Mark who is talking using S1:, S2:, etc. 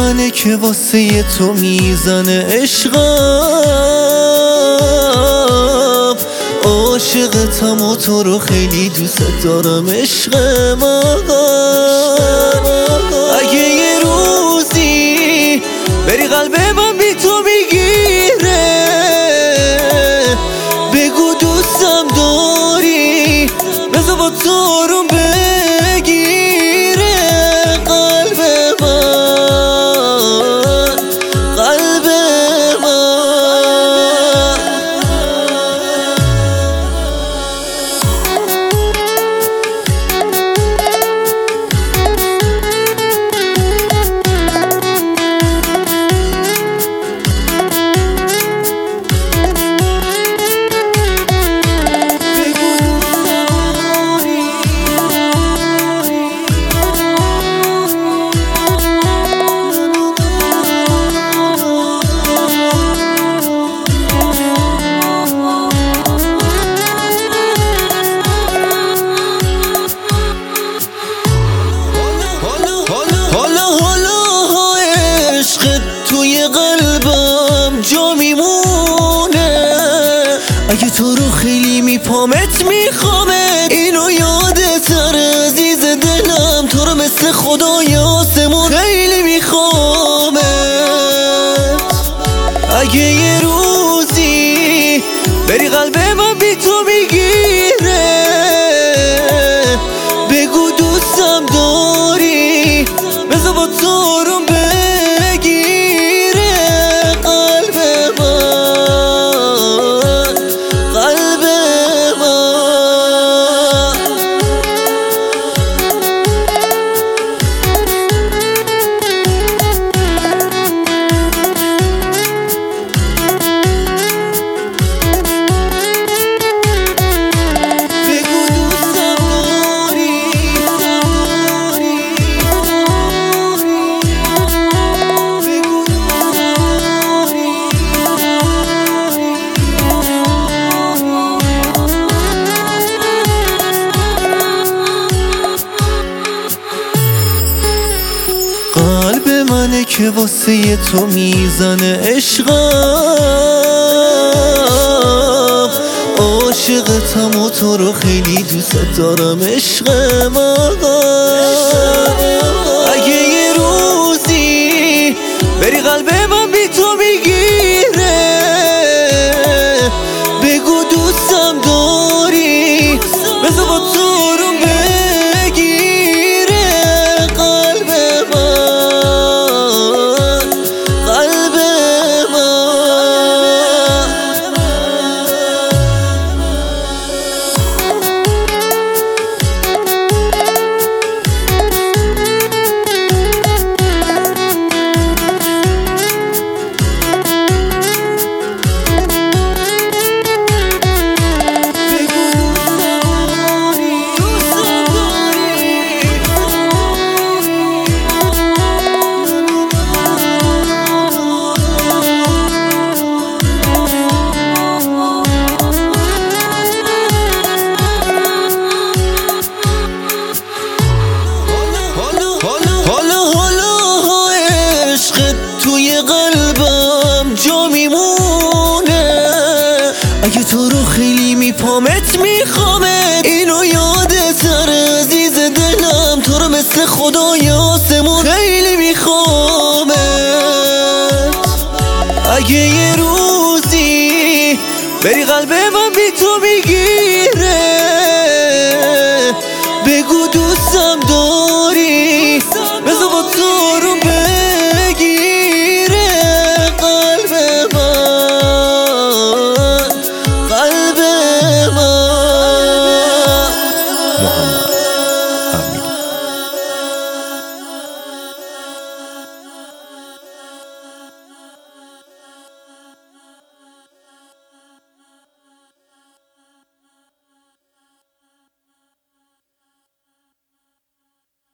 S1: منه که واسه تو میزنه عشقم، عاشقتم و تو رو خیلی دوست دارم عشق من. اگه یه روزی بری قلب من بی تو میگیره، بگو دوستم داری، بذار با تو آروم بگیره قلب من، قلب من. توی قلبم جا میمونه، اگه تو رو خیلی میپامت میخوامت، اینو یادت عزیز دلم، تو رو مثل خدای آسمون خیلی میخوامت. اگه یه روزی بری قلب من بی تو میگیره، بگو دوستم داری، بذار با تو آروم قلب منه که واسه تو میزنه عشقم، عاشقتم و تو رو خیلی دوست دارم عشق من. اگه یه روزی بری قلب من بی تو میگیره، بگو دوستم داری، بذار با تو آروم بگیره قلب من، قلب من. توی قلبم جا میمونه، اگه تو رو خیلی میپامت میخوامت، اینو یادت عزیز دلم، تو رو مثل خدای آسمون خیلی میخوامت. اگه یه روزی بری قلب من بی تو میگی